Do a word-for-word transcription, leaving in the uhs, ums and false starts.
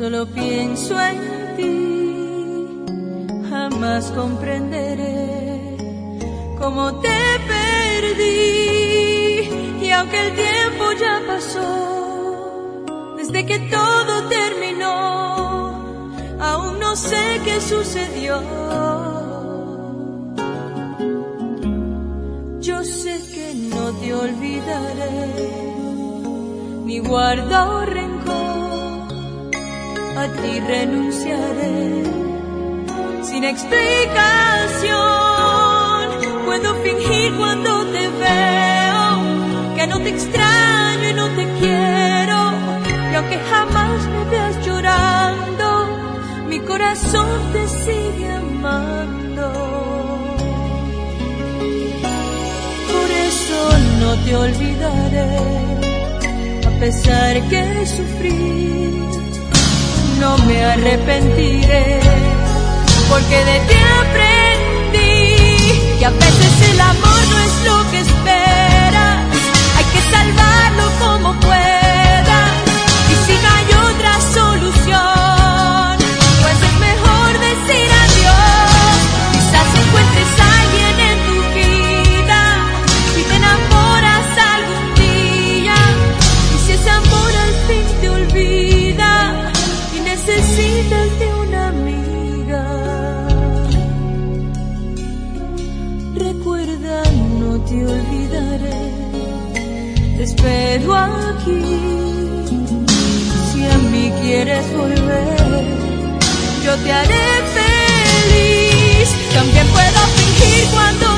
Solo pienso en ti, jamás comprenderé cómo te perdí. Y aunque el tiempo ya pasó, desde que todo terminó, aún no sé qué sucedió. Yo sé que no te olvidaré, ni guardo rencor, a ti renunciaré sin explicación. Puedo fingir cuando te veo que no te extraño y no te quiero, y aunque jamás me veas llorando, mi corazón te sigue amando. Por eso no te olvidaré, a pesar que sufrí, no me arrepentiré, porque de ti aprendí que a veces el amor no es lo que esperas, hay que salvarlo como puedas, y si no hay otra solución, pues es mejor decir adiós. Quizás encuentres a alguien en tu vida y te enamoras algún día, y si ese amor al fin te olvida y necesitas de una amiga, recuerda, no te olvidaré, te espero aquí. Si a mí quieres volver, yo te haré feliz. También puedo fingir cuando